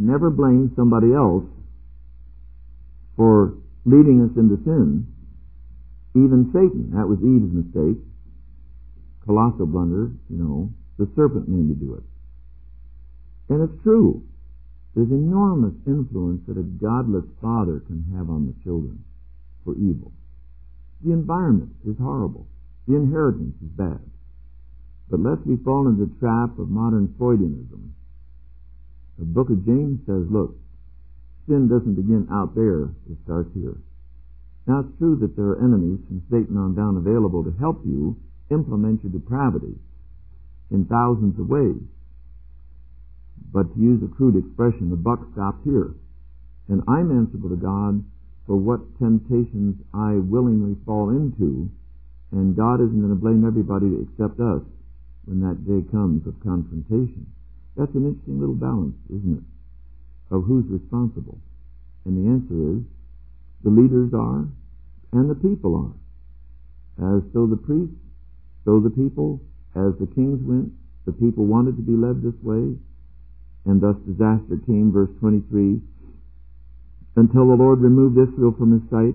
never blame somebody else for leading us into sin. Even Satan, that was Eve's mistake. Colossal blunder, the serpent made me do it. And it's true. There's enormous influence that a godless father can have on the children for evil. The environment is horrible. The inheritance is bad. But lest we fall into the trap of modern Freudianism, the book of James says, look, sin doesn't begin out there, it starts here. Now it's true that there are enemies from Satan on down available to help you implement your depravity in thousands of ways. But to use a crude expression, the buck stops here. And I'm answerable to God for what temptations I willingly fall into, and God isn't going to blame everybody except us when that day comes of confrontation. That's an interesting little balance, isn't it, of who's responsible. And the answer is, the leaders are, and the people are. As so the priests, so the people, as the kings went, the people wanted to be led this way, and thus disaster came, verse 23, until the Lord removed Israel from his sight,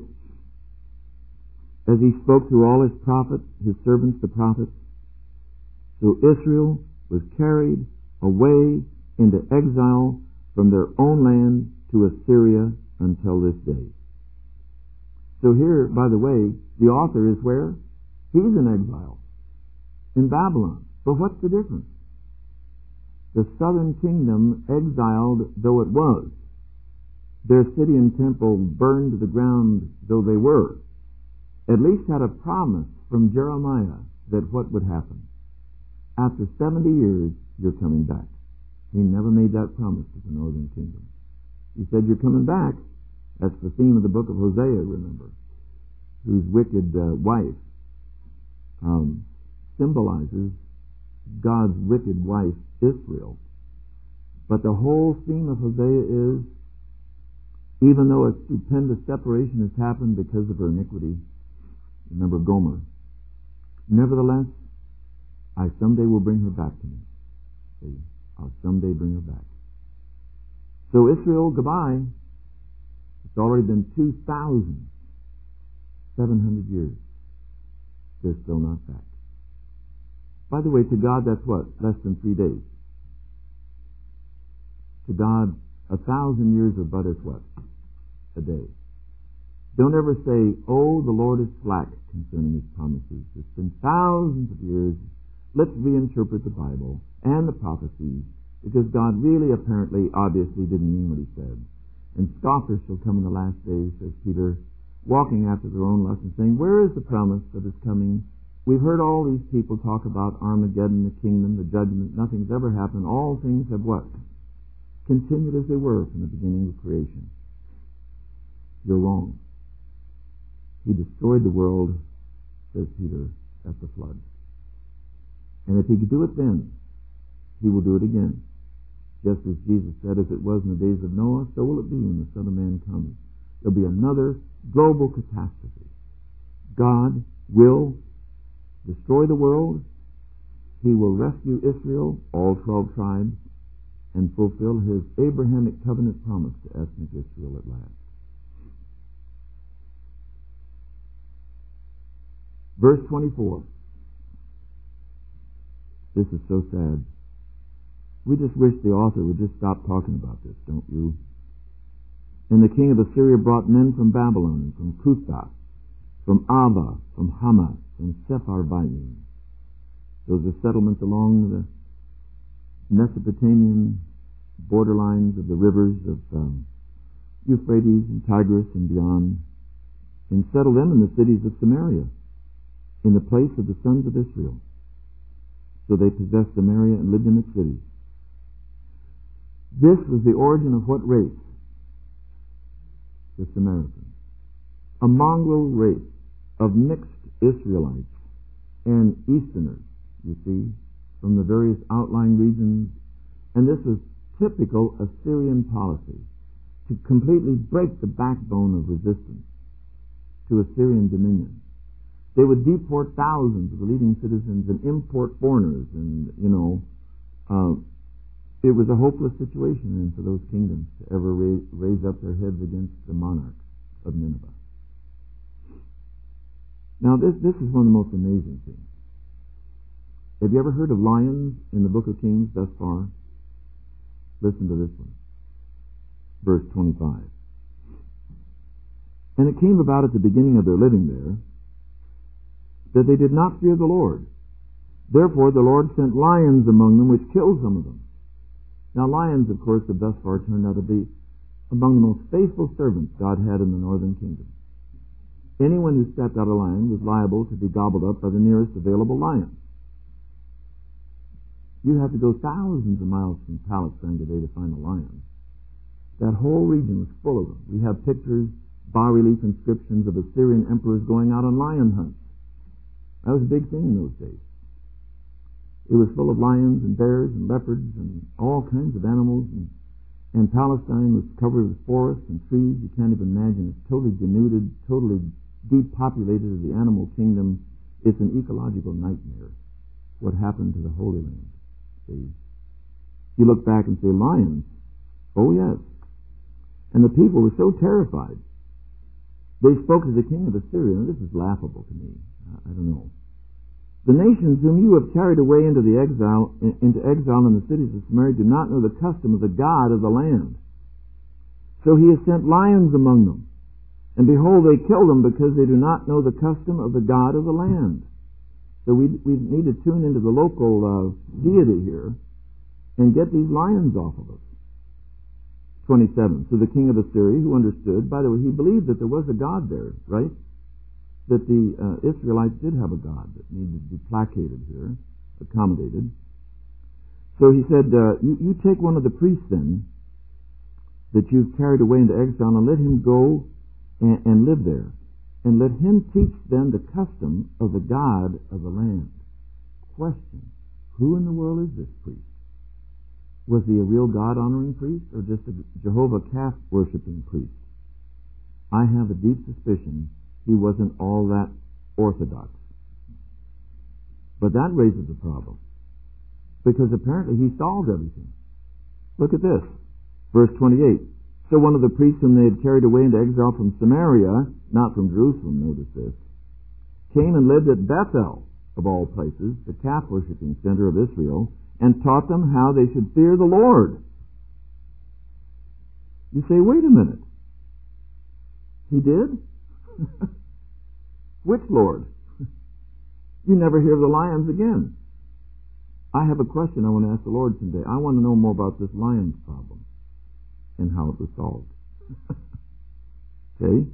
as he spoke through all his prophets, his servants the prophets. So Israel was carried away into exile from their own land to Assyria until this day. So here, by the way, the author is where? He's in exile, in Babylon. But what's the difference? The southern kingdom, exiled though it was, their city and temple burned to the ground though they were, at least had a promise from Jeremiah that what would happen? After 70 years, you're coming back. He never made that promise to the northern kingdom. He said, you're coming back. That's the theme of the book of Hosea, remember, whose wicked wife symbolizes God's wicked wife, Israel. But the whole theme of Hosea is, even though a stupendous separation has happened because of her iniquity, remember Gomer, nevertheless, I someday will bring her back to me. See, I'll someday bring her back. So Israel, goodbye. It's already been 2,700 years. They're still not back. By the way, to God, that's what? Less than 3 days. To God, 1,000 years of but is what? A day. Don't ever say, oh, the Lord is slack concerning his promises. It's been thousands of years. Let's reinterpret the Bible and the prophecies, because God really, apparently, obviously didn't mean what he said. And scoffers shall come in the last days, says Peter, walking after their own lust and saying, where is the promise that is coming? We've heard all these people talk about Armageddon, the kingdom, the judgment. Nothing's ever happened. All things have what? Continued as they were from the beginning of creation. You're wrong. He destroyed the world, says Peter, at the flood. And if he could do it then, he will do it again. Just as Jesus said, as it was in the days of Noah, so will it be when the Son of Man comes. There'll be another global catastrophe. God will destroy the world. He will rescue Israel, all 12 tribes, and fulfill his Abrahamic covenant promise to ethnic Israel at last. Verse 24. This is so sad. We just wish the author would just stop talking about this, don't you? And the king of Assyria brought men from Babylon, from Cutha, from Ava, from Hamath, from Sepharvaim. Those are settlements along the Mesopotamian borderlines of the rivers of Euphrates and Tigris and beyond, and settled them in the cities of Samaria, in the place of the sons of Israel. So they possessed Samaria and lived in its cities. This was the origin of what race? The Samaritans. A mongrel race of mixed Israelites and Easterners, you see, from the various outlying regions. And this was typical Assyrian policy, to completely break the backbone of resistance to Assyrian dominion. They would deport thousands of the leading citizens and import foreigners, and, It was a hopeless situation then for those kingdoms to ever raise up their heads against the monarchs of Nineveh. Now this is one of the most amazing things. Have you ever heard of lions in the book of Kings thus far? Listen to this one. Verse 25. And it came about at the beginning of their living there that they did not fear the Lord. Therefore the Lord sent lions among them, which killed some of them. Now lions, of course, have thus far turned out to be among the most faithful servants God had in the northern kingdom. Anyone who stepped out a lion was liable to be gobbled up by the nearest available lion. You have to go thousands of miles from Palestine today to find a lion. That whole region was full of them. We have pictures, bas-relief inscriptions of Assyrian emperors going out on lion hunts. That was a big thing in those days. It was full of lions and bears and leopards and all kinds of animals. And Palestine was covered with forests and trees. You can't even imagine. It's totally denuded, totally depopulated of the animal kingdom. It's an ecological nightmare, what happened to the Holy Land. See? You look back and say, lions? Oh, yes. And the people were so terrified. They spoke to the king of Assyria. Now, this is laughable to me. I don't know. The nations whom you have carried away into exile in the cities of Samaria do not know the custom of the God of the land. So he has sent lions among them. And behold, they kill them because they do not know the custom of the God of the land. So we need to tune into the local deity here and get these lions off of us. 27. So the king of Assyria, who understood, by the way, he believed that there was a God there, right? That the Israelites did have a God that needed to be placated here, accommodated. So he said, you take one of the priests then, that you've carried away into exile, and let him go and live there. And let him teach them the custom of the God of the land. Question, who in the world is this priest? Was he a real God-honoring priest, or just a Jehovah calf-worshipping priest? I have a deep suspicion he wasn't all that orthodox. But that raises a problem, because apparently he solved everything. Look at this. Verse 28. So one of the priests whom they had carried away into exile from Samaria, not from Jerusalem, notice this, came and lived at Bethel, of all places, the calf-worshipping center of Israel, and taught them how they should fear the Lord. You say, wait a minute. He did? Which Lord? You never hear of the lions again. I have a question I want to ask the Lord someday. I want to know more about this lions problem and how it was solved. Okay?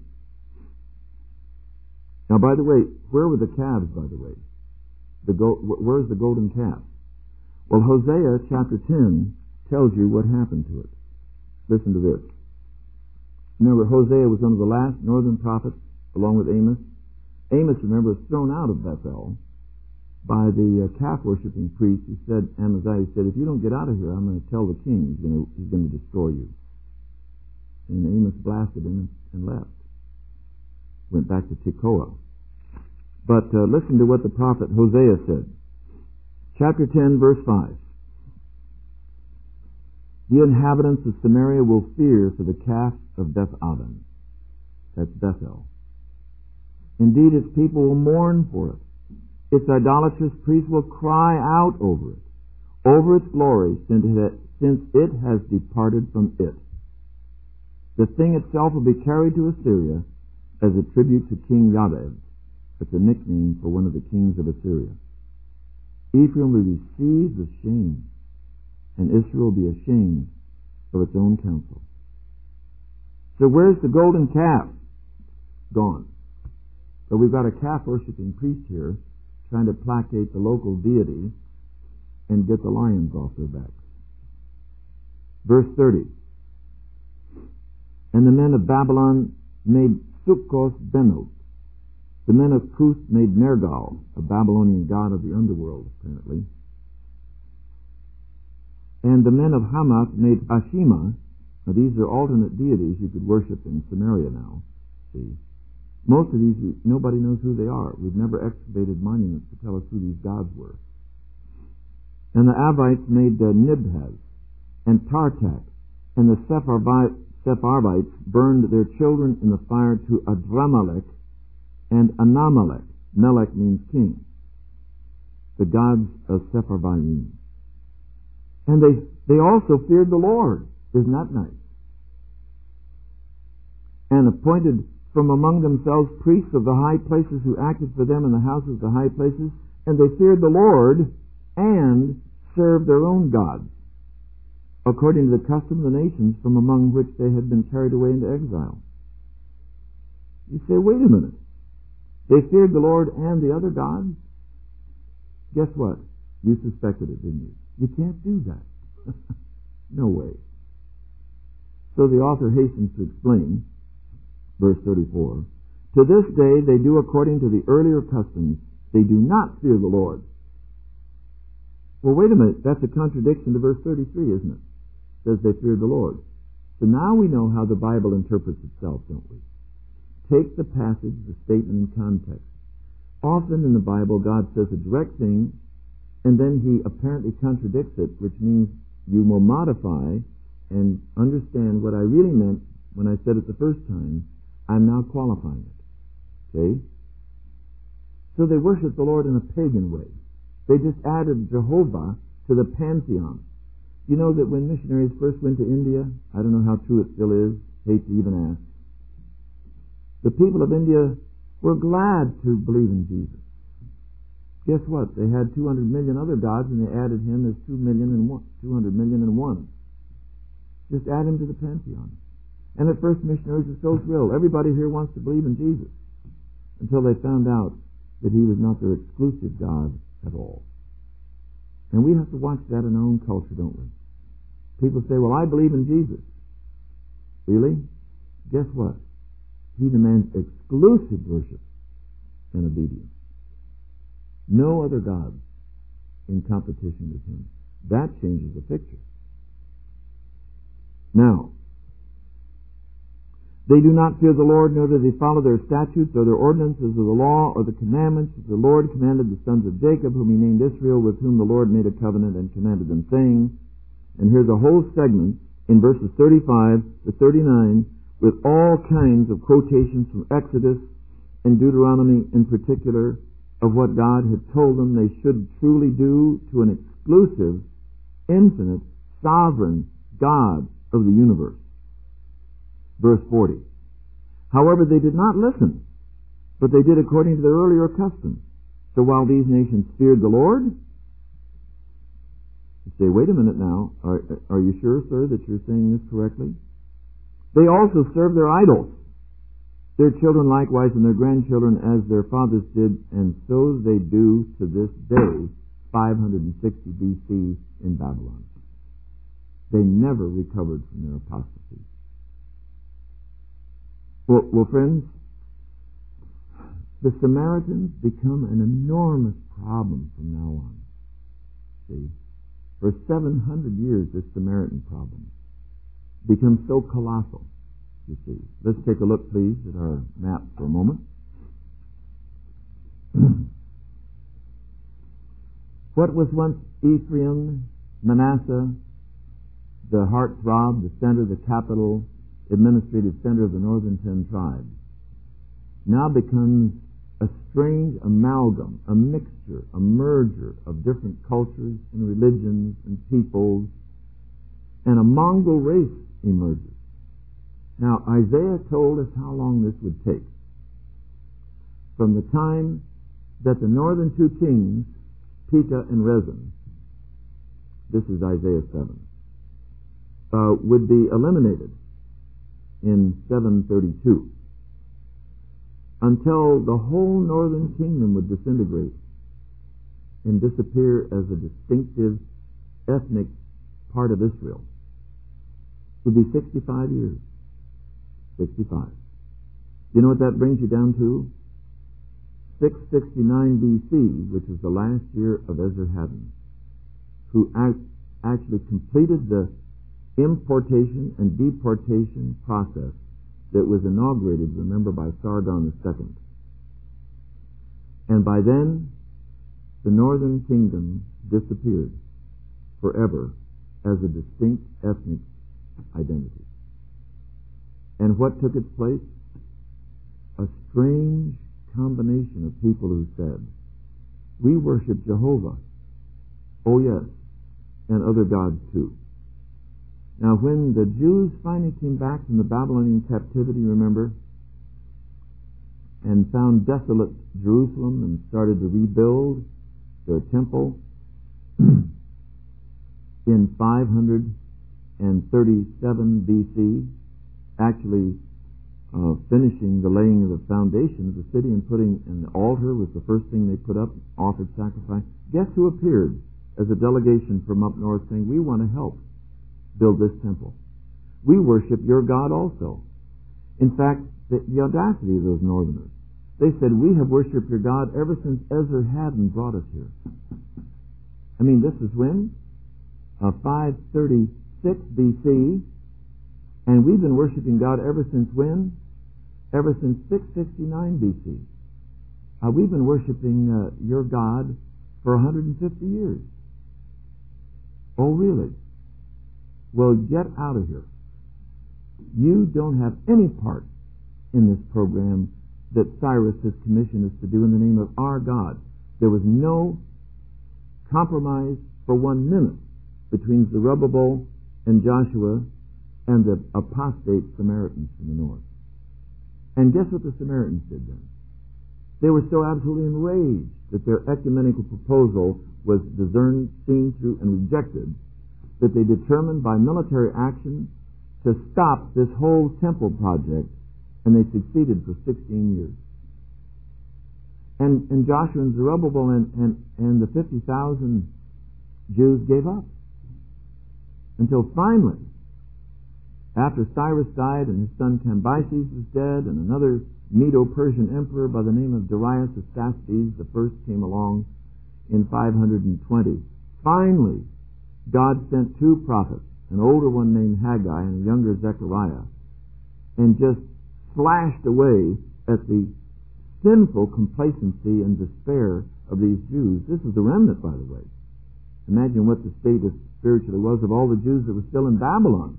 Now, by the way, where were the calves, by the way? Where's the golden calf? Well, Hosea chapter 10 tells you what happened to it. Listen to this. Remember, Hosea was one of the last northern prophets, along with Amos. Amos, remember, was thrown out of Bethel by the calf-worshipping priest. He said, Amaziah said, if you don't get out of here, I'm going to tell the king he's going to destroy you. And Amos blasted him and left. Went back to Tekoa. But listen to what the prophet Hosea said. Chapter 10, verse 5. The inhabitants of Samaria will fear for the calf of Beth-aven. That's Bethel. Indeed, its people will mourn for it. Its idolatrous priests will cry out over its glory, since it has departed from it. The thing itself will be carried to Assyria as a tribute to King Yabed. It's a nickname for one of the kings of Assyria. Ephraim will be seized with shame, and Israel will be ashamed of its own counsel. So where's the golden calf? Gone. So we've got a calf-worshipping priest here trying to placate the local deity and get the lions off their backs. Verse 30. And the men of Babylon made Sukkoth-Benoth. The men of Cuth made Nergal, a Babylonian god of the underworld, apparently. And the men of Hamath made Ashima. Now these are alternate deities you could worship in Samaria now. See, most of these, nobody knows who they are. We've never excavated monuments to tell us who these gods were. And the Avites made Nibhaz. and Tartak, and the Sepharvites burned their children in the fire to Adramelech and Anamelech. Melech means king. The gods of Sepharvaim. And they also feared the Lord. Isn't that nice? And appointed from among themselves priests of the high places who acted for them in the houses of the high places, and they feared the Lord and served their own gods, according to the custom of the nations from among which they had been carried away into exile. You say, wait a minute. They feared the Lord and the other gods? Guess what? You suspected it, didn't you? You can't do that. No way. So the author hastens to explain, verse 34, to this day they do according to the earlier customs. They do not fear the Lord. Well, wait a minute. That's a contradiction to verse 33, isn't it? It says they feared the Lord. So now we know how the Bible interprets itself, don't we? Take the passage, the statement in context. Often in the Bible, God says a direct thing, and then He apparently contradicts it, which means you will modify and understand what I really meant when I said it the first time. I'm now qualifying it. Okay? So they worship the Lord in a pagan way. They just added Jehovah to the pantheon. You know that when missionaries first went to India, I don't know how true it still is, hate to even ask, the people of India were glad to believe in Jesus. Guess what? They had 200 million other gods, and they added Him as 200 million and one. Just add Him to the pantheon. And at first missionaries were so thrilled. Everybody here wants to believe in Jesus. Until they found out that He was not their exclusive God at all. And we have to watch that in our own culture, don't we? People say, well, I believe in Jesus. Really? Guess what? He demands exclusive worship and obedience. No other gods in competition with Him. That changes the picture. Now, they do not fear the Lord, nor do they follow their statutes or their ordinances or the law or the commandments that the Lord commanded the sons of Jacob, whom He named Israel, with whom the Lord made a covenant and commanded them, saying, and here's a whole segment in verses 35 to 39 with all kinds of quotations from Exodus and Deuteronomy in particular of what God had told them they should truly do to an exclusive, infinite, sovereign God of the universe. Verse 40. However, they did not listen, but they did according to their earlier custom. So while these nations feared the Lord, you say, wait a minute now, are you sure, sir, that you're saying this correctly? They also served their idols, their children likewise and their grandchildren as their fathers did, and so they do to this day, 560 BC in Babylon. They never recovered from their apostasy. Well, friends, the Samaritans become an enormous problem from now on. See, for 700 years, this Samaritan problem becomes so colossal, you see. Let's take a look, please, at our map for a moment. What was once Ephraim, Manasseh, the heartthrob, the center, the capital, administrative center of the northern 10 tribes, now becomes a strange amalgam, a mixture, a merger of different cultures and religions and peoples, and a Mongol race emerges. Now, Isaiah told us how long this would take. From the time that the northern two kings, Pekah and Rezin, this is Isaiah 7, would be eliminated in 732, until the whole northern kingdom would disintegrate and disappear as a distinctive ethnic part of Israel. It would be 65 years. 65. You know what that brings you down to? 669 BC, which is the last year of Esarhaddon, who actually completed the importation and deportation process that was inaugurated, remember, by Sargon II. And by then, the northern kingdom disappeared forever as a distinct ethnic identity. And what took its place? A strange combination of people who said, we worship Jehovah. Oh yes, and other gods too. Now when the Jews finally came back from the Babylonian captivity, remember, and found desolate Jerusalem and started to rebuild their temple in 537 BC, actually finishing the laying of the foundation of the city and putting an altar was the first thing they put up, offered sacrifice. Guess who appeared as a delegation from up north saying, we want to help build this temple. We worship your God also. In fact, the audacity of those northerners. They said, we have worshipped your God ever since Esarhaddon brought us here. I mean, this is when? 536 BC. And we've been worshiping God ever since when? Ever since 669 BC. We've been worshiping your God for 150 years. Oh, really? Well, get out of here. You don't have any part in this program that Cyrus has commissioned us to do in the name of our God. There was no compromise for 1 minute between Zerubbabel and Joshua and the apostate Samaritans from the north. And guess what the Samaritans did then? They were so absolutely enraged that their ecumenical proposal was discerned, seen through, and rejected, that they determined by military action to stop this whole temple project, and they succeeded for 16 years. And Joshua and Zerubbabel and the 50,000 Jews gave up. Until finally, after Cyrus died and his son Cambyses was dead, and another Medo-Persian emperor by the name of Darius Astastes the first came along in 520. Finally, God sent 2 prophets, an older one named Haggai and a younger Zechariah, and just slashed away at the sinful complacency and despair of these Jews. This is the remnant, by the way. Imagine what the state spiritually was of all the Jews that were still in Babylon.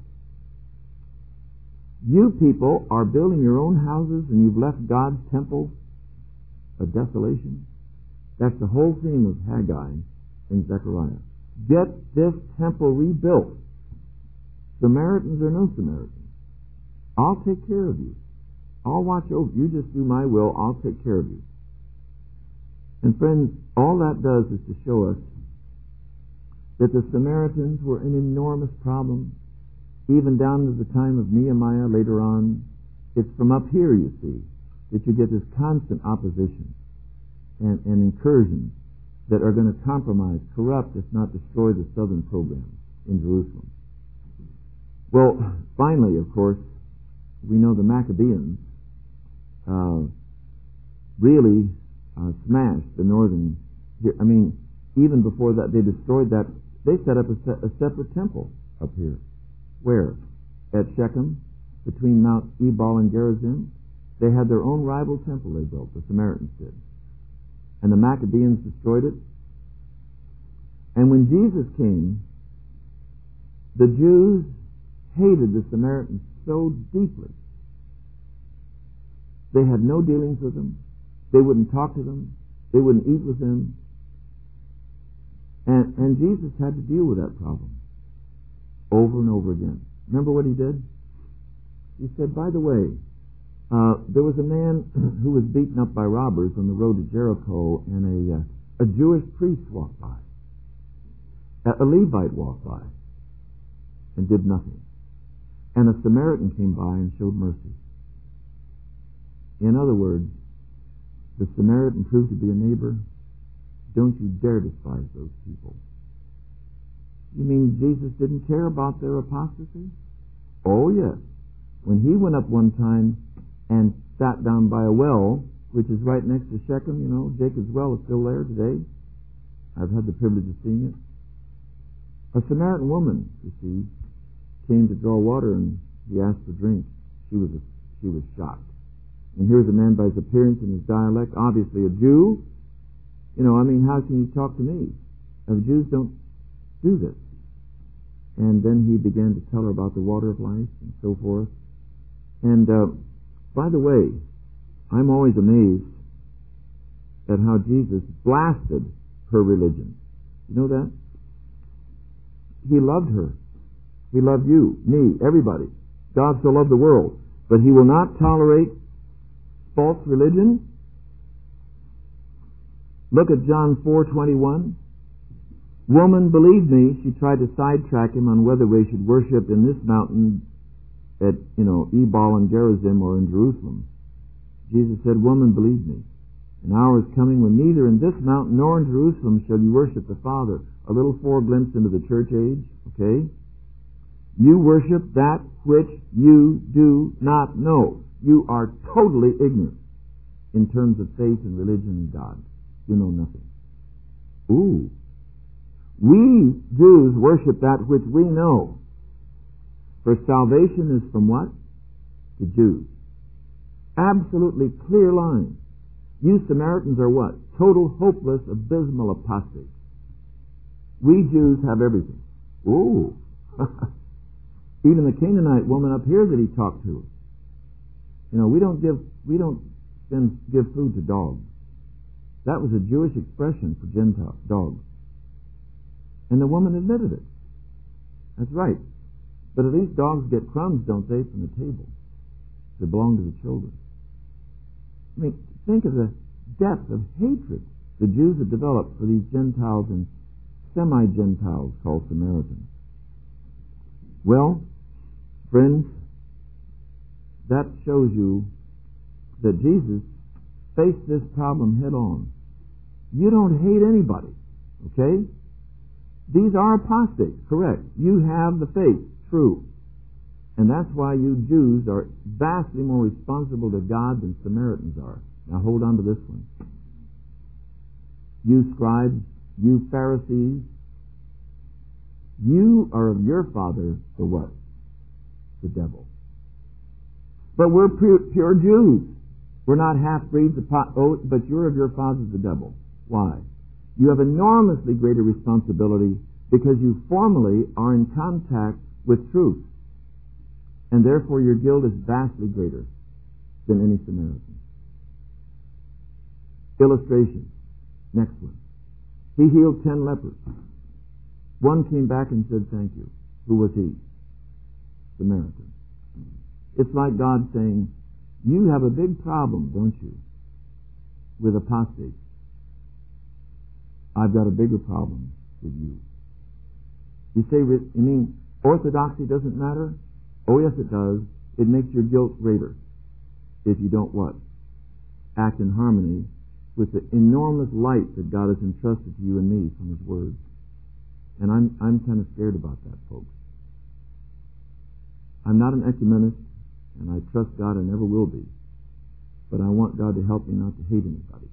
You people are building your own houses and you've left God's temple a desolation. That's the whole theme of Haggai and Zechariah. Get this temple rebuilt. Samaritans or no Samaritans, I'll take care of you. I'll watch over you. Just do my will. I'll take care of you. And friends, all that does is to show us that the Samaritans were an enormous problem, even down to the time of Nehemiah later on. It's from up here, you see, that you get this constant opposition and incursions that are going to compromise, corrupt, if not destroy the southern program in Jerusalem. Well, finally, of course, we know the Maccabeans really smashed the northern. I mean, even before that, they destroyed that. They set up a separate temple up here. Where? At Shechem, between Mount Ebal and Gerizim. They had their own rival temple they built, the Samaritans did. And the Maccabeans destroyed it. And when Jesus came, the Jews hated the Samaritans so deeply. They had no dealings with them. They wouldn't talk to them. They wouldn't eat with them. And Jesus had to deal with that problem over and over again. Remember what he did? He said, by the way, there was a man who was beaten up by robbers on the road to Jericho, and a Jewish priest walked by. A Levite walked by and did nothing. And a Samaritan came by and showed mercy. In other words, the Samaritan proved to be a neighbor. Don't you dare despise those people. You mean Jesus didn't care about their apostasy? Oh, yes. When he went up one time and sat down by a well, which is right next to Shechem, you know, Jacob's well is still there today. I've had the privilege of seeing it. A Samaritan woman, you see, came to draw water, and he asked for drink. She was shocked. And here's a man by his appearance and his dialect, obviously a Jew. You know, I mean, how can you talk to me? The Jews don't do this. And then he began to tell her about the water of life and so forth. And by the way, I'm always amazed at how Jesus blasted her religion. You know that? He loved her. He loved you, me, everybody. God so loved the world. But he will not tolerate false religion. Look at John 4:21. Woman, believe me, she tried to sidetrack him on whether we should worship in this mountain at, Ebal and Gerizim or in Jerusalem. Jesus said, woman, believe me. An hour is coming when neither in this mountain nor in Jerusalem shall you worship the Father. A little foreglimpse into the church age, okay? You worship that which you do not know. You are totally ignorant in terms of faith and religion and God. You know nothing. Ooh. We Jews worship that which we know. For salvation is from what? The Jews. Absolutely clear line. You Samaritans are what? Total, hopeless, abysmal apostates. We Jews have everything. Ooh. Even the Canaanite woman up here that he talked to. We don't give food to dogs. That was a Jewish expression for Gentile dogs. And the woman admitted it. That's right. But at least dogs get crumbs, don't they, from the table? They belong to the children. I mean, think of the depth of hatred the Jews have developed for these Gentiles and semi-Gentiles called Samaritans. Well, friends, that shows you that Jesus faced this problem head on. You don't hate anybody, okay? These are apostates, correct. You have the faith, true. And that's why you Jews are vastly more responsible to God than Samaritans are. Now hold on to this one. You scribes, you Pharisees, you are of your father, the what? The devil. But we're pure Jews. We're not half-breeds, but you're of your father, the devil. Why? You have enormously greater responsibility because you formally are in contact with truth. And therefore your guilt is vastly greater than any Samaritan. Illustration. Next one. He healed 10 lepers. One came back and said, thank you. Who was he? Samaritan. It's like God saying, you have a big problem, don't you, with apostates. I've got a bigger problem with you. You say, you mean orthodoxy doesn't matter? Oh, yes, it does. It makes your guilt greater if you don't what? Act in harmony with the enormous light that God has entrusted to you and me from His Word. And I'm kind of scared about that, folks. I'm not an ecumenist, and I trust God and never will be. But I want God to help me not to hate anybody.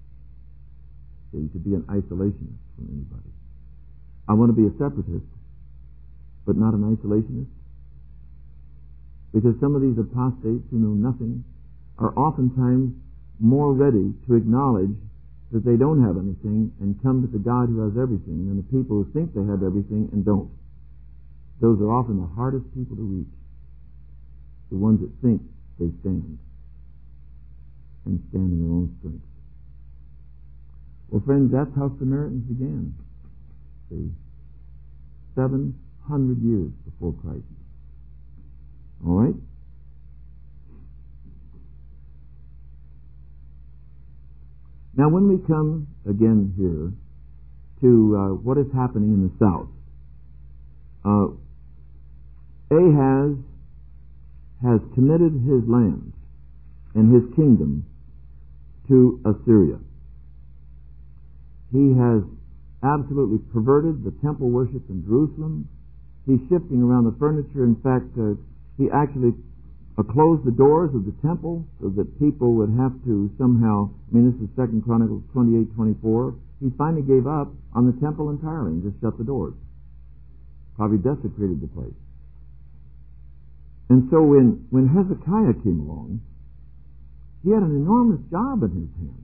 To be an isolationist from anybody. I want to be a separatist, but not an isolationist. Because some of these apostates who know nothing are oftentimes more ready to acknowledge that they don't have anything and come to the God who has everything than the people who think they have everything and don't. Those are often the hardest people to reach. The ones that think they stand and stand in their own strength. Well, friends, that's how Samaritans began. See? 700 years before Christ. All right? Now, when we come again here to what is happening in the south, Ahaz has committed his land and his kingdom to Assyria. He has absolutely perverted the temple worship in Jerusalem. He's shifting around the furniture. In fact, he actually closed the doors of the temple so that people would have to somehow, this is 2 Chronicles 28:24. He finally gave up on the temple entirely and just shut the doors. Probably desecrated the place. And so when Hezekiah came along, he had an enormous job in his hands.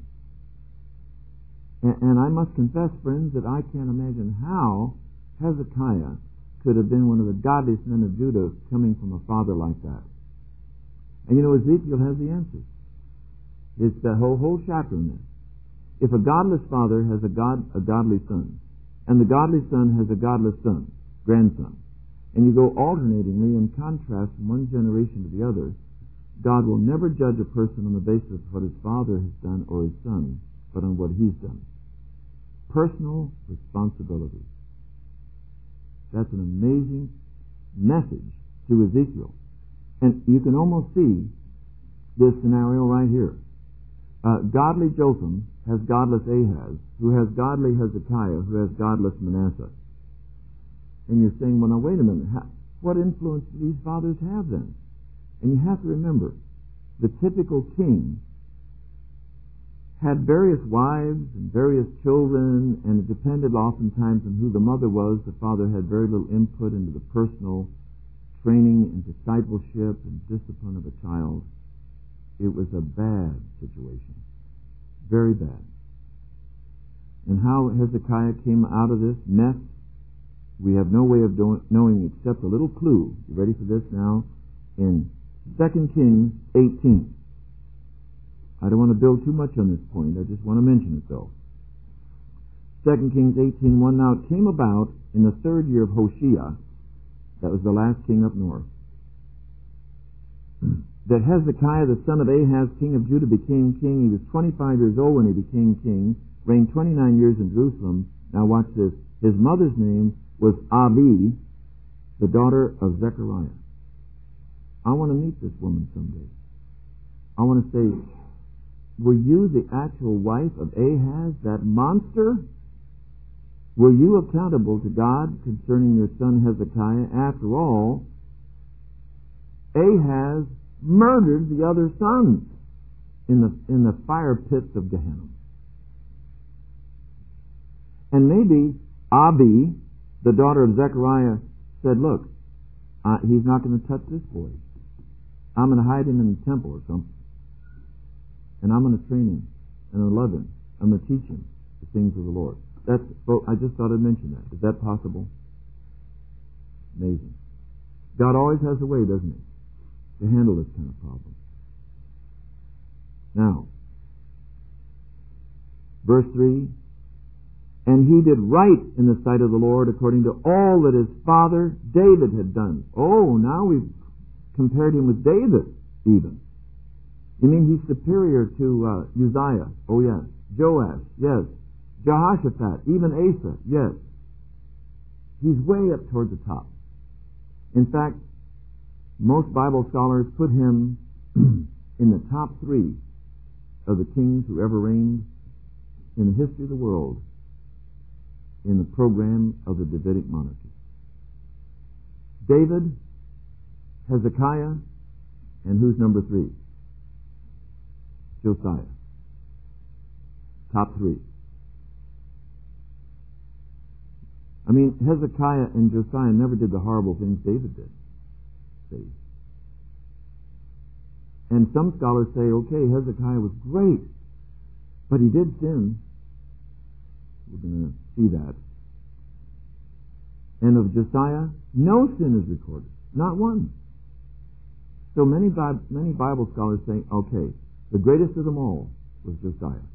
And I must confess, friends, that I can't imagine how Hezekiah could have been one of the godliest men of Judah coming from a father like that? And you know, Ezekiel has the answer. It's the whole chapter in this. If a godless father has a godly son, and the godly son has a godless son, grandson, and you go alternatingly in contrast from one generation to the other, God will never judge a person on the basis of what his father has done or his son, but on what he's done. Personal responsibility. That's an amazing message to Ezekiel. And you can almost see this scenario right here. Godly Jotham has godless Ahaz, who has godly Hezekiah, who has godless Manasseh. And you're saying, well, now wait a minute. What influence do these fathers have then? And you have to remember, the typical king had various wives and various children, and it depended oftentimes on who the mother was. The father had very little input into the personal training and discipleship and discipline of a child. It was a bad situation. Very bad. And how Hezekiah came out of this mess, we have no way of knowing except a little clue. You ready for this now? In 2 Kings 18. I don't want to build too much on this point. I just want to mention it though. 2 Kings 18:1. Now it came about in the 3rd year of Hoshea, that was the last king up north, that Hezekiah the son of Ahaz, king of Judah, became king. He was 25 years old when he became king, reigned 29 years in Jerusalem. Now watch this. His mother's name was Abi, the daughter of Zechariah. I want to meet this woman someday. I want to say, were you the actual wife of Ahaz, that monster? Were you accountable to God concerning your son Hezekiah? After all, Ahaz murdered the other sons in the fire pits of Gehenna. And maybe Abi, the daughter of Zechariah, said, look, he's not going to touch this boy. I'm going to hide him in the temple or something. And I'm going to train him. And I'm going to love him. I'm going to teach him the things of the Lord. I just thought I'd mention that. Is that possible? Amazing. God always has a way, doesn't he, to handle this kind of problem. Now, verse 3, and he did right in the sight of the Lord according to all that his father David had done. Oh, now we've compared him with David even. You mean he's superior to Uzziah? Oh yes. Joash? Yes. Jehoshaphat? Even Asa? Yes. He's way up toward the top. In fact, most Bible scholars put him in the top 3 of the kings who ever reigned in the history of the world in the program of the Davidic monarchy. David, Hezekiah, and who's number 3? Josiah. Top 3. I mean, Hezekiah and Josiah never did the horrible things David did. See? And some scholars say, okay, Hezekiah was great, but he did sin. We're going to see that. And of Josiah, no sin is recorded. Not one. So many Bible scholars say, okay, the greatest of them all was Josiah.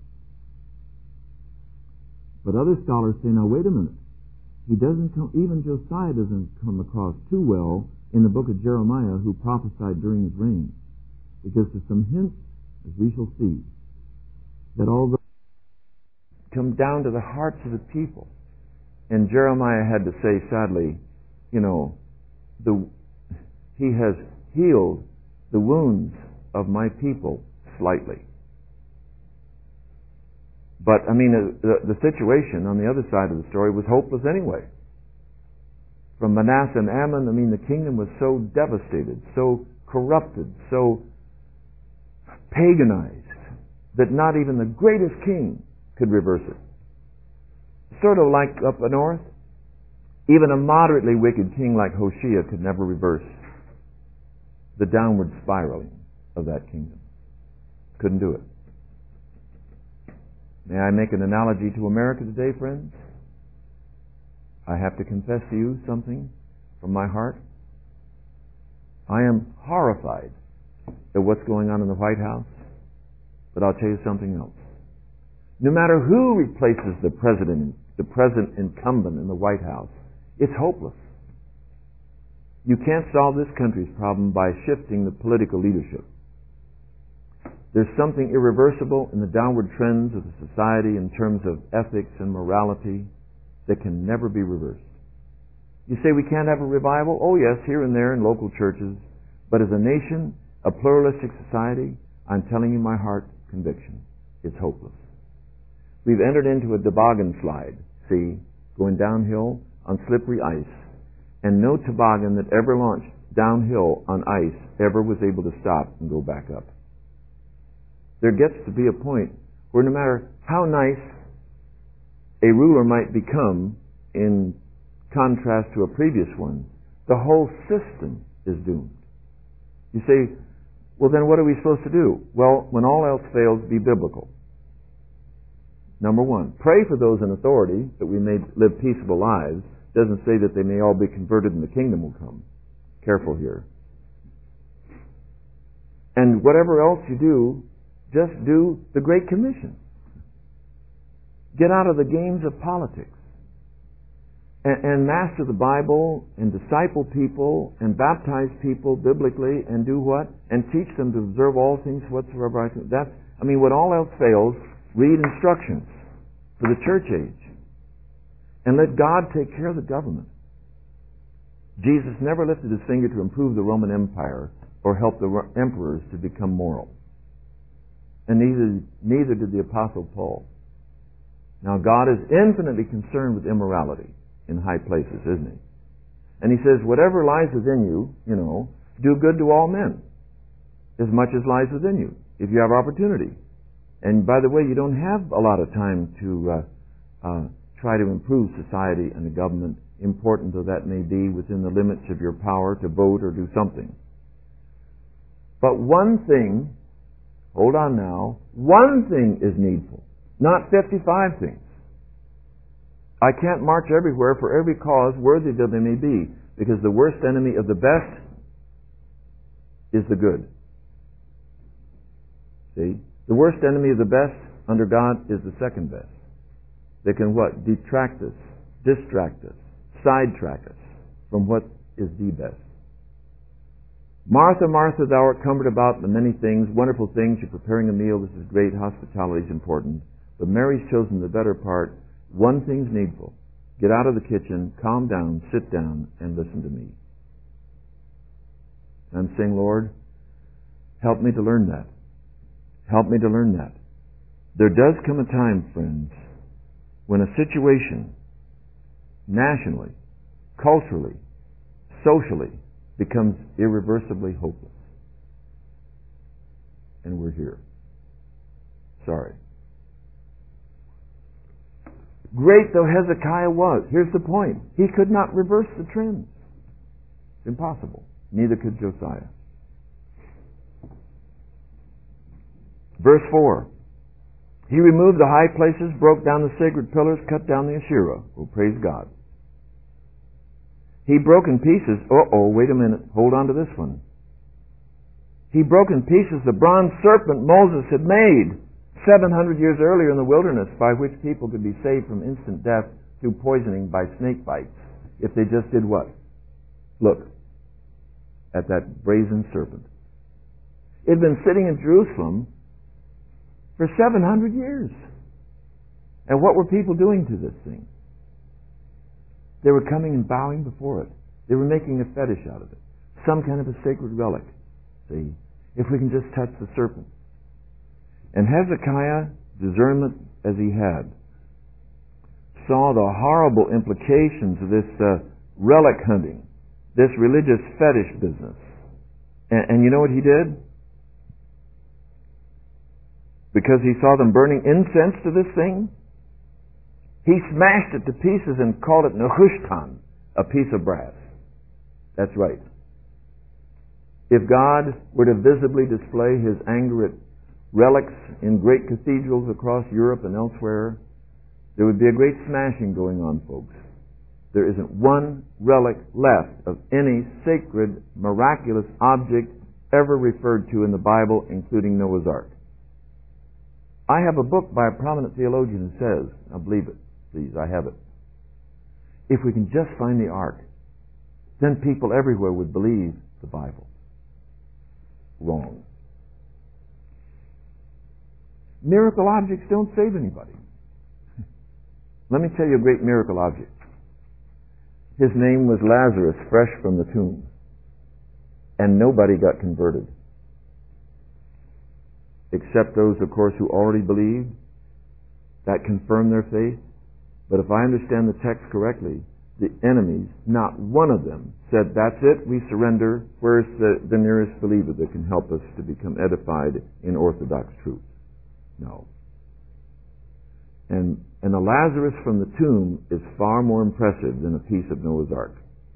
But other scholars say, now wait a minute. Even Josiah doesn't come across too well in the book of Jeremiah, who prophesied during his reign. Because there's some hints, as we shall see, that all the come down to the hearts of the people. And Jeremiah had to say, sadly, he has healed the wounds of my people slightly. But, the situation on the other side of the story was hopeless anyway. From Manasseh and Ammon, the kingdom was so devastated, so corrupted, so paganized, that not even the greatest king could reverse it. Sort of like up north, even a moderately wicked king like Hoshea could never reverse the downward spiraling of that kingdom. Couldn't do it. May I make an analogy to America today, friends? I have to confess to you something. from my heart? I am horrified at what's going on in the White House, but I'll tell you something else. No matter who replaces the present incumbent in the White House, it's hopeless. You can't solve this country's problem by shifting the political leadership. There's something irreversible in the downward trends of the society in terms of ethics and morality that can never be reversed. You say we can't have a revival? Oh yes, here and there in local churches. But as a nation, a pluralistic society, I'm telling you my heart conviction, it's hopeless. We've entered into a toboggan slide, see, going downhill on slippery ice, and no toboggan that ever launched downhill on ice ever was able to stop and go back up. There gets to be a point where no matter how nice a ruler might become in contrast to a previous one, the whole system is doomed. You say, well then what are we supposed to do? Well, when all else fails, be biblical. Number one, pray for those in authority that we may live peaceable lives. Doesn't say that they may all be converted and the kingdom will come. Careful here. And whatever else you do, just do the Great Commission. Get out of the games of politics. And master the Bible and disciple people and baptize people biblically and do what? And teach them to observe all things whatsoever I do. When all else fails, read instructions for the church age. And let God take care of the government. Jesus never lifted his finger to improve the Roman Empire or help the emperors to become moral. And neither did the Apostle Paul. Now God is infinitely concerned with immorality in high places, isn't he? And he says, whatever lies within you, do good to all men, as much as lies within you, if you have opportunity. And by the way, you don't have a lot of time to try to improve society and the government, important though that may be, within the limits of your power to vote or do something. But one thing, hold on now, one thing is needful, not 55 things. I can't march everywhere for every cause, worthy though they may be, because the worst enemy of the best is the good. See? The worst enemy of the best under God is the second best. They can what? Detract us, distract us, sidetrack us from what is the best. Martha, Martha, thou art cumbered about the many things, wonderful things, you're preparing a meal, this is great, hospitality is important. But Mary's chosen the better part. One thing's needful. Get out of the kitchen, calm down, sit down, and listen to me. I'm saying, Lord, help me to learn that. Help me to learn that. There does come a time, friends, when a situation, nationally, culturally, socially, becomes irreversibly hopeless. And we're here. Sorry. Great though Hezekiah was, here's the point. He could not reverse the trends. It's impossible. Neither could Josiah. Verse 4. He removed the high places, broke down the sacred pillars, cut down the Asherah. Oh, praise God. He broke in pieces, wait a minute, hold on to this one. He broke in pieces the bronze serpent Moses had made 700 years earlier in the wilderness, by which people could be saved from instant death through poisoning by snake bites, if they just did what? Look at that brazen serpent. It had been sitting in Jerusalem for 700 years. And what were people doing to this thing? They were coming and bowing before it. They were making a fetish out of it. Some kind of a sacred relic. See, if we can just touch the serpent. And Hezekiah, discernment as he had, saw the horrible implications of this relic hunting, this religious fetish business. And you know what he did? Because he saw them burning incense to this thing, he smashed it to pieces and called it Nehushtan, a piece of brass. That's right. If God were to visibly display his anger at relics in great cathedrals across Europe and elsewhere, there would be a great smashing going on, folks. there isn't one relic left of any sacred, miraculous object ever referred to in the Bible, including Noah's Ark. I have a book by a prominent theologian who says, I believe it, please, I have it. If we can just find the Ark, then people everywhere would believe the Bible. Wrong. Miracle objects don't save anybody. Let me tell you a great miracle object. His name was Lazarus, fresh from the tomb. And nobody got converted. Except those, of course, who already believed. That confirmed their faith. But if I understand the text correctly, the enemies, not one of them, said, that's it, we surrender. Where's the nearest believer that can help us to become edified in Orthodox truth? No. And the Lazarus from the tomb is far more impressive than a piece of Noah's Ark.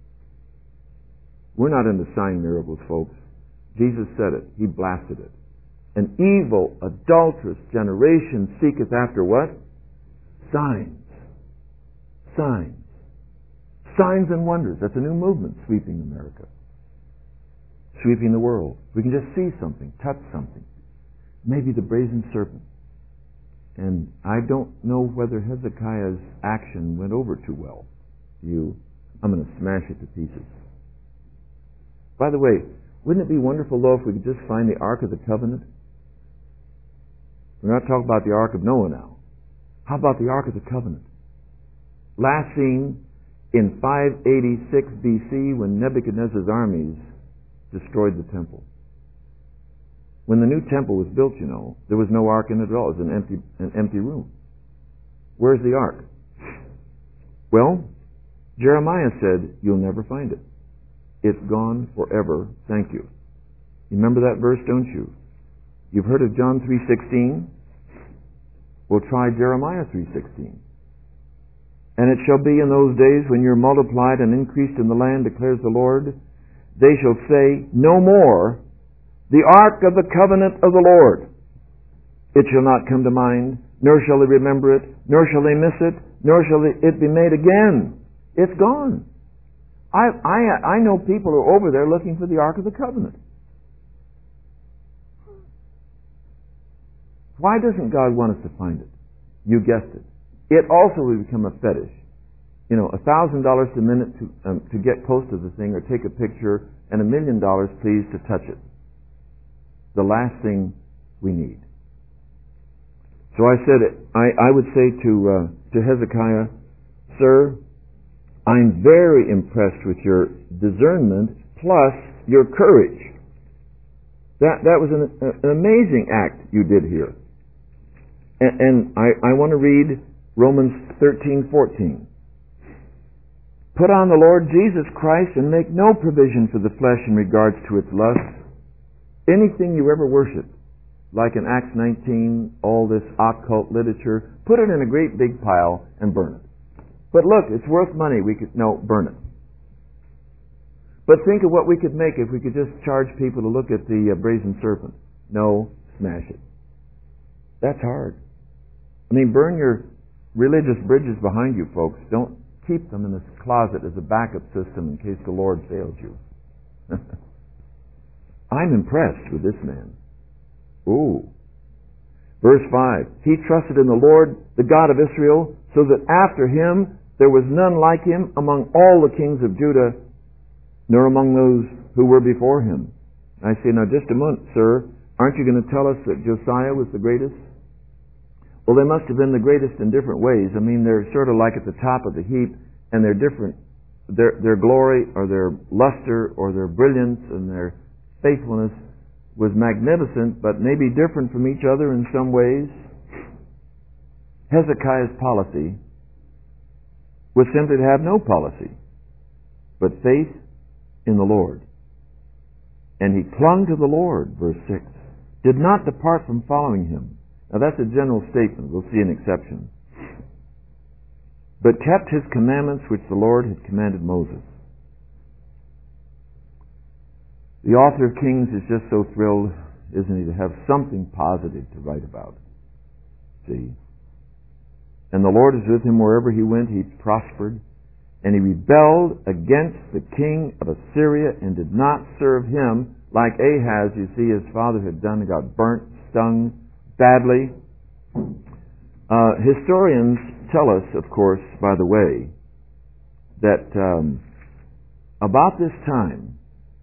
We're not into sign miracles, folks. Jesus said it. He blasted it. An evil, adulterous generation seeketh after what? Signs. Signs. Signs and wonders. That's a new movement sweeping America. Sweeping the world. We can just see something, touch something. Maybe the brazen serpent. And I don't know whether Hezekiah's action went over too well. I'm going to smash it to pieces. By the way, wouldn't it be wonderful, though, if we could just find the Ark of the Covenant? We're not talking about the Ark of Noah now. How about the Ark of the Covenant? Last seen in 586 BC when Nebuchadnezzar's armies destroyed the temple. When the new temple was built, there was no ark in it at all. It was an empty room. Where's the ark? Well, Jeremiah said, you'll never find it. It's gone forever. Thank you. You remember that verse, don't you? You've heard of John 3:16? Well, try Jeremiah 3:16. And it shall be in those days when you're multiplied and increased in the land, declares the Lord, they shall say, no more, the ark of the covenant of the Lord. It shall not come to mind, nor shall they remember it, nor shall they miss it, nor shall it be made again. It's gone. I know people who are over there looking for the ark of the covenant. Why doesn't God want us to find it? You guessed it. It also will become a fetish. $1,000 a minute to get close to the thing or take a picture, and $1 million, please, to touch it. The last thing we need. So I said, I would say to Hezekiah, sir, I'm very impressed with your discernment plus your courage. That was an amazing act you did here. And I want to read Romans 13:14. Put on the Lord Jesus Christ and make no provision for the flesh in regards to its lusts. Anything you ever worshiped, like in Acts 19, all this occult literature, put it in a great big pile and burn it. But look, it's worth money. Burn it. But think of what we could make if we could just charge people to look at the brazen serpent. No, smash it. That's hard. Burn your religious bridges behind you, folks. Don't keep them in this closet as a backup system in case the Lord fails you. I'm impressed with this man. Ooh. Verse 5. He trusted in the Lord, the God of Israel, so that after him there was none like him among all the kings of Judah, nor among those who were before him. I say, now just a moment, sir. Aren't you going to tell us that Josiah was the greatest? Well, they must have been the greatest in different ways. They're sort of like at the top of the heap, and they're different. Their glory, or their luster, or their brilliance, and their faithfulness was magnificent, but maybe different from each other in some ways. Hezekiah's policy was simply to have no policy, but faith in the Lord. And he clung to the Lord, verse 6, did not depart from following him. Now that's a general statement. We'll see an exception. But kept his commandments which the Lord had commanded Moses. The author of Kings is just so thrilled, isn't he, to have something positive to write about. See? And the Lord is with him wherever he went. He prospered. And he rebelled against the king of Assyria and did not serve him like Ahaz, you see, his father had done. He got burnt, stung badly. Historians tell us, of course, by the way, that about this time,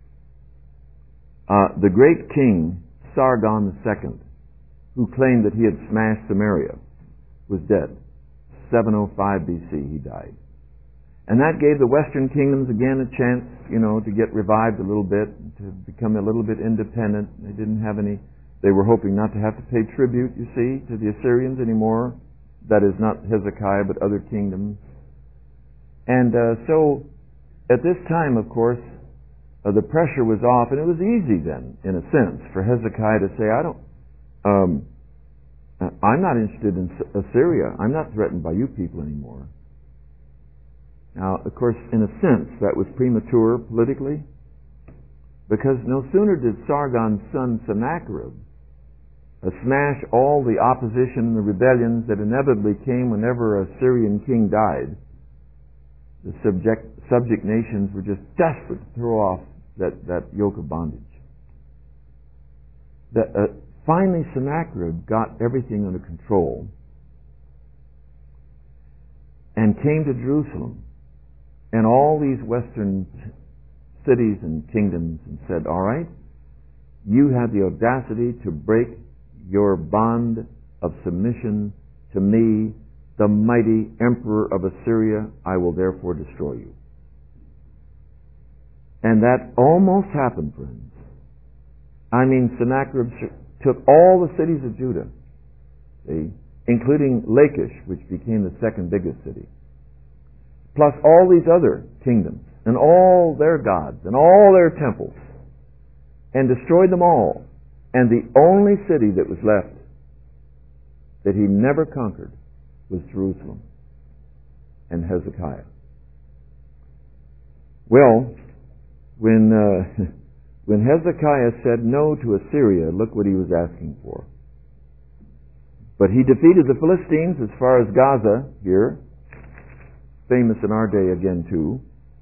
the great king Sargon II, who claimed that he had smashed Samaria, was dead. 705 BC he died. And that gave the Western kingdoms again a chance, to get revived a little bit, to become a little bit independent. They didn't have any, they were hoping not to have to pay tribute, you see, to the Assyrians anymore. That is not Hezekiah, but other kingdoms. And so, at this time, of course, the pressure was off, and it was easy then, in a sense, for Hezekiah to say, I'm not interested in Assyria. I'm not threatened by you people anymore. Now, of course, in a sense, that was premature politically, because no sooner did Sargon's son Sennacherib smash all the opposition and the rebellions that inevitably came whenever a Syrian king died. The subject nations were just desperate to throw off that yoke of bondage. Finally, Sennacherib got everything under control and came to Jerusalem and all these western cities and kingdoms and said, all right, you have the audacity to break your bond of submission to me, the mighty emperor of Assyria. I will therefore destroy you. And that almost happened, friends. I mean, Sennacherib took all the cities of Judah, including Lachish, which became the second biggest city, plus all these other kingdoms, and all their gods, and all their temples, and destroyed them all. And the only city that was left that he never conquered was Jerusalem and Hezekiah. Well, when Hezekiah said no to Assyria, look what he was asking for. But he defeated the Philistines as far as Gaza here, famous in our day again too.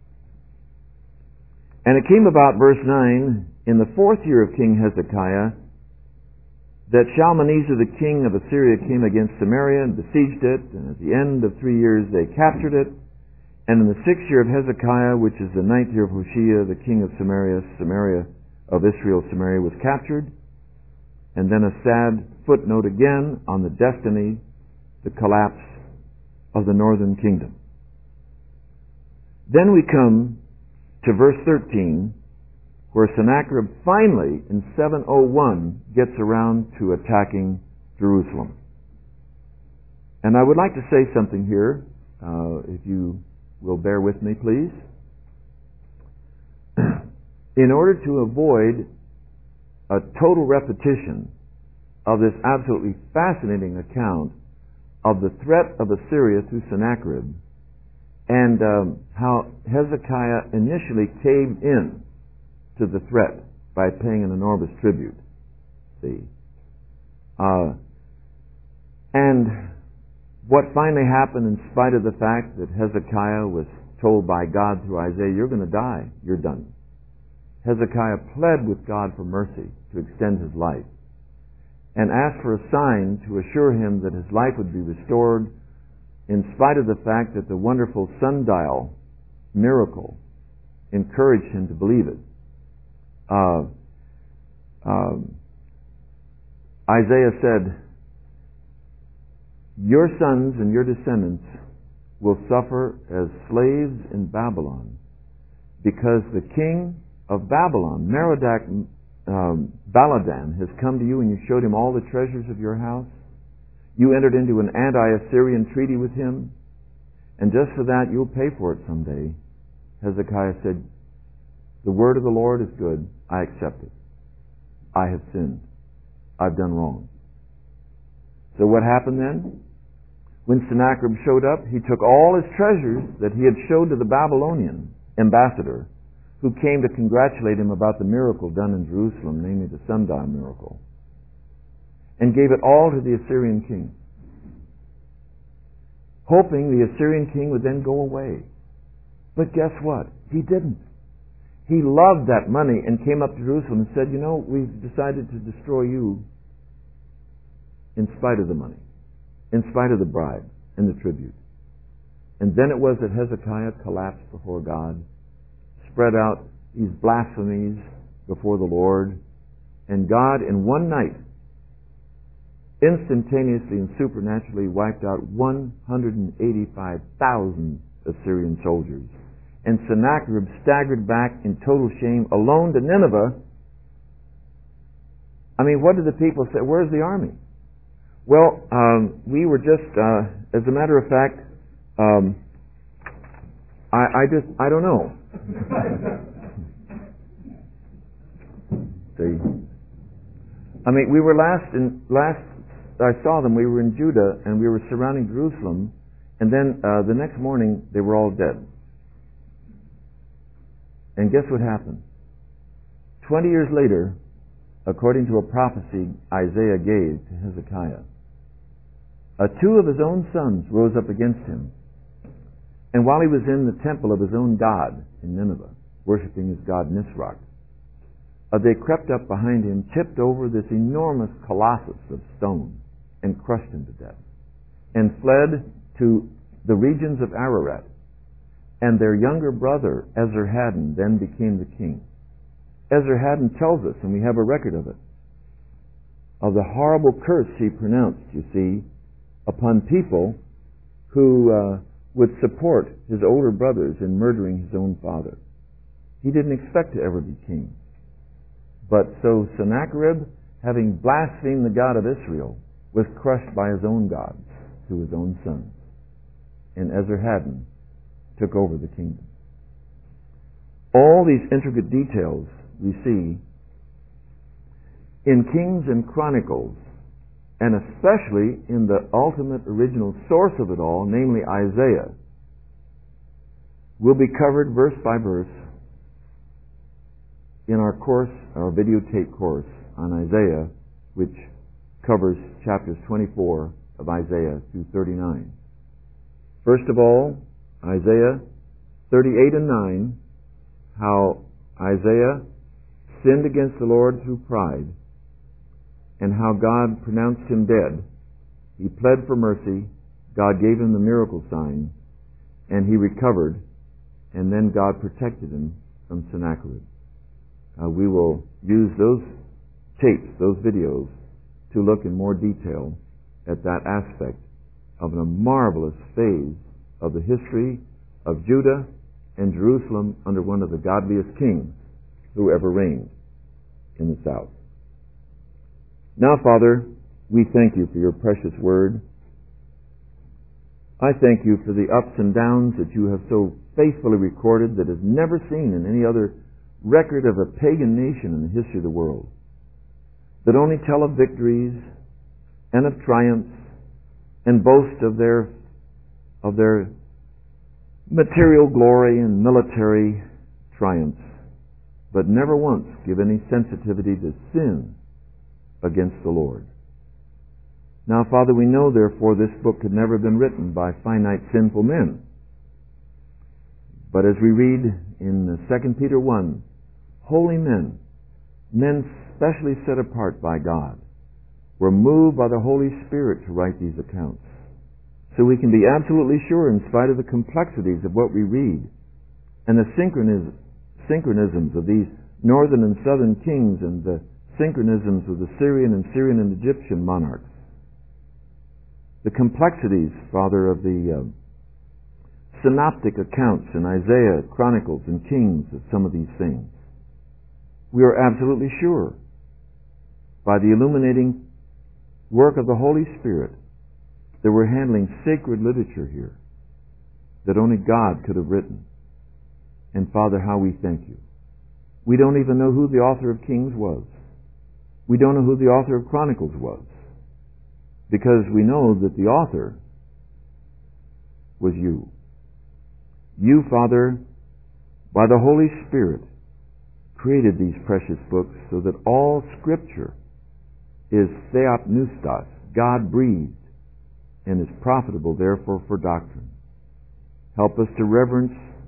And it came about, verse 9, in the 4th year of King Hezekiah, that Shalmaneser the king of Assyria came against Samaria and besieged it, and at the end of 3 years they captured it. And in the 6th year of Hezekiah, which is the 9th year of Hoshea, the king of Samaria of Israel, Samaria was captured. And then a sad footnote again on the destiny, the collapse of the northern kingdom. Then we come to verse 13, where Sennacherib finally, in 701, gets around to attacking Jerusalem. And I would like to say something here, if you will bear with me, please. In order to avoid a total repetition of this absolutely fascinating account of the threat of Assyria through Sennacherib, and how Hezekiah initially caved in to the threat by paying an enormous tribute. And what finally happened, in spite of the fact that Hezekiah was told by God through Isaiah, you're going to die, you're done. Hezekiah pled with God for mercy to extend his life and asked for a sign to assure him that his life would be restored, in spite of the fact that the wonderful sundial miracle encouraged him to believe it. Isaiah said, your sons and your descendants will suffer as slaves in Babylon, because the king of Babylon, Merodach Baladan, has come to you and you showed him all the treasures of your house. You entered into an anti-Assyrian treaty with him, and just for that you'll pay for it someday. Hezekiah said, the word of the Lord is good. I accept it. I have sinned. I've done wrong. So what happened then? When Sennacherib showed up, he took all his treasures that he had showed to the Babylonian ambassador, who came to congratulate him about the miracle done in Jerusalem, namely the sundial miracle, and gave it all to the Assyrian king, hoping the Assyrian king would then go away But guess what? He didn't. He loved that money and came up to Jerusalem and said, we've decided to destroy you in spite of the money, in spite of the bribe and the tribute. And then it was that Hezekiah collapsed before God, spread out these blasphemies before the Lord, and God in one night instantaneously and supernaturally wiped out 185,000 Assyrian soldiers. And Sennacherib staggered back in total shame alone to Nineveh. I mean, what did the people say? Where's the army? Well, we were just, as a matter of fact, I don't know. See? I mean, we were last I saw them, we were in Judah, and we were surrounding Jerusalem, and then the next morning, they were all dead. And guess what happened? 20 years later, according to a prophecy Isaiah gave to Hezekiah, two of his own sons rose up against him. And while he was in the temple of his own god in Nineveh, worshiping his god Nisroch, they crept up behind him, tipped over this enormous colossus of stone, and crushed him to death, and fled to the regions of Ararat. And their younger brother, Esarhaddon, then became the king. Esarhaddon tells us, and we have a record of it, of the horrible curse he pronounced, you see, upon people who would support his older brothers in murdering his own father. He didn't expect to ever be king. But so Sennacherib, having blasphemed the God of Israel, was crushed by his own gods through his own sons. And Esarhaddon took over the kingdom. All these intricate details we see in Kings and Chronicles, and especially in the ultimate original source of it all, namely Isaiah, will be covered verse by verse in our course, our videotape course on Isaiah, which covers chapters 24 of Isaiah through 39. First of all, Isaiah 38 and 9, how Isaiah sinned against the Lord through pride, and how God pronounced him dead. He pled for mercy, God gave him the miracle sign, and he recovered, and then God protected him from Sennacherib. We will use those tapes, those videos, to look in more detail at that aspect of a marvelous phase of the history of Judah and Jerusalem under one of the godliest kings who ever reigned in the south. Now, Father, we thank you for your precious word. I thank you for the ups and downs that you have so faithfully recorded that is never seen in any other record of a pagan nation in the history of the world, that only tell of victories and of triumphs and boast of their material glory and military triumphs, but never once give any sensitivity to sin against the Lord. Now, Father, we know, therefore, this book could never have been written by finite sinful men. But as we read in 2 Peter 1, holy men, men specially set apart by God, were moved by the Holy Spirit to write these accounts. So we can be absolutely sure, in spite of the complexities of what we read, and the synchronisms of these northern and southern kings, and the synchronisms of the Syrian and Egyptian monarchs, the complexities, Father, of the synoptic accounts in Isaiah, Chronicles, and Kings of some of these things, we are absolutely sure, by the illuminating work of the Holy Spirit, that we're handling sacred literature here that only God could have written. And Father, how we thank you. We don't even know who the author of Kings was. We don't know who the author of Chronicles was, because we know that the author was you. You, Father, by the Holy Spirit, created these precious books so that all Scripture is theopneustos, God-breathed, and is profitable, therefore, for doctrine. Help us to reverence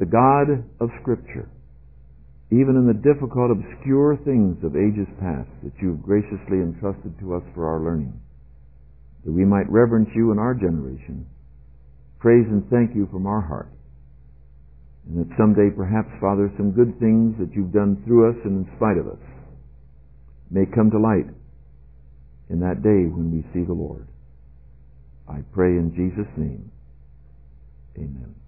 the God of Scripture, even in the difficult, obscure things of ages past that you've graciously entrusted to us for our learning, that we might reverence you in our generation, praise and thank you from our heart, and that someday perhaps, Father, some good things that you've done through us and in spite of us may come to light in that day when we see the Lord. I pray in Jesus' name. Amen.